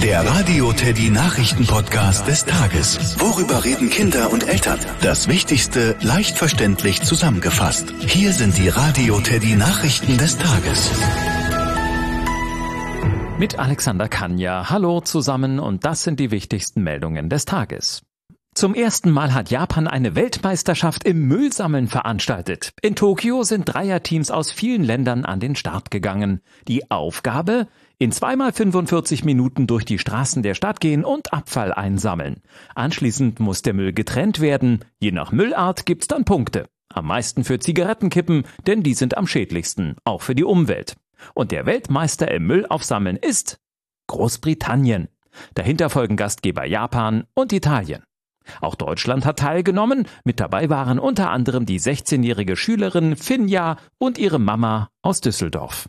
Der Radio Teddy Nachrichten-Podcast des Tages. Worüber reden Kinder und Eltern? Das Wichtigste leicht verständlich zusammengefasst. Hier sind die Radio Teddy Nachrichten des Tages. Mit Alexander Kanja. Hallo zusammen und das sind die wichtigsten Meldungen des Tages. Zum ersten Mal hat Japan eine Weltmeisterschaft im Müllsammeln veranstaltet. In Tokio sind Dreierteams aus vielen Ländern an den Start gegangen. Die Aufgabe? In 2x45 Minuten durch die Straßen der Stadt gehen und Abfall einsammeln. Anschließend muss der Müll getrennt werden. Je nach Müllart gibt's dann Punkte. Am meisten für Zigarettenkippen, denn die sind am schädlichsten, auch für die Umwelt. Und der Weltmeister im Müllaufsammeln ist Großbritannien. Dahinter folgen Gastgeber Japan und Italien. Auch Deutschland hat teilgenommen. Mit dabei waren unter anderem die 16-jährige Schülerin Finja und ihre Mama aus Düsseldorf.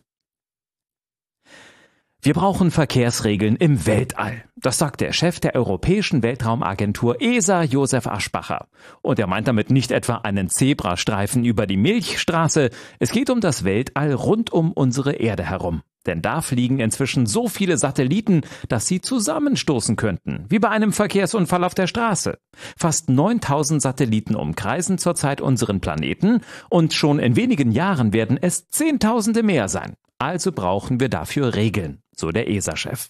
Wir brauchen Verkehrsregeln im Weltall. Das sagt der Chef der Europäischen Weltraumagentur ESA, Josef Aschbacher. Und er meint damit nicht etwa einen Zebrastreifen über die Milchstraße. Es geht um das Weltall rund um unsere Erde herum. Denn da fliegen inzwischen so viele Satelliten, dass sie zusammenstoßen könnten, wie bei einem Verkehrsunfall auf der Straße. Fast 9000 Satelliten umkreisen zurzeit unseren Planeten und schon in wenigen Jahren werden es Zehntausende mehr sein. Also brauchen wir dafür Regeln, so der ESA-Chef.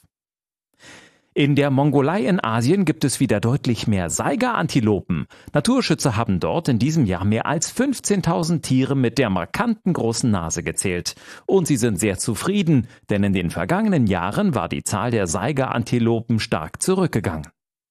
In der Mongolei in Asien gibt es wieder deutlich mehr Saiga-Antilopen. Naturschützer haben dort in diesem Jahr mehr als 15.000 Tiere mit der markanten großen Nase gezählt. Und sie sind sehr zufrieden, denn in den vergangenen Jahren war die Zahl der Saiga-Antilopen stark zurückgegangen.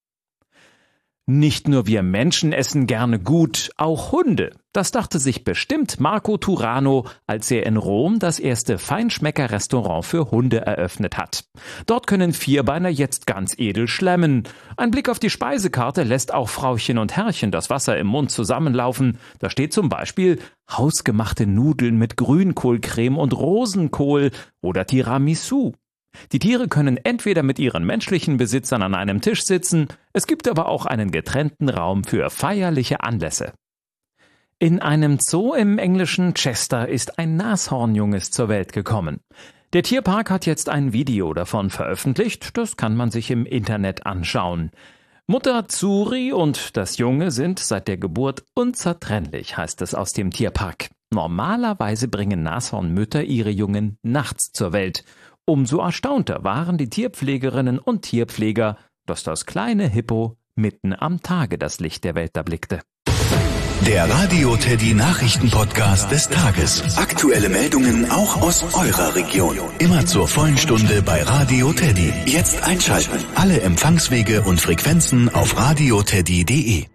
Nicht nur wir Menschen essen gerne gut, auch Hunde. Das dachte sich bestimmt Marco Turano, als er in Rom das erste Feinschmecker-Restaurant für Hunde eröffnet hat. Dort können Vierbeiner jetzt ganz edel schlemmen. Ein Blick auf die Speisekarte lässt auch Frauchen und Herrchen das Wasser im Mund zusammenlaufen. Da steht zum Beispiel hausgemachte Nudeln mit Grünkohlcreme und Rosenkohl oder Tiramisu. Die Tiere können entweder mit ihren menschlichen Besitzern an einem Tisch sitzen, es gibt aber auch einen getrennten Raum für feierliche Anlässe. In einem Zoo im englischen Chester ist ein Nashornjunges zur Welt gekommen. Der Tierpark hat jetzt ein Video davon veröffentlicht, das kann man sich im Internet anschauen. Mutter Zuri und das Junge sind seit der Geburt unzertrennlich, heißt es aus dem Tierpark. Normalerweise bringen Nashornmütter ihre Jungen nachts zur Welt. Umso erstaunter waren die Tierpflegerinnen und Tierpfleger, dass das kleine Hippo mitten am Tage das Licht der Welt erblickte. Der Radio Teddy Nachrichten-Podcast des Tages. Aktuelle Meldungen auch aus eurer Region. Immer zur vollen Stunde bei Radio Teddy. Jetzt einschalten. Alle Empfangswege und Frequenzen auf radioteddy.de.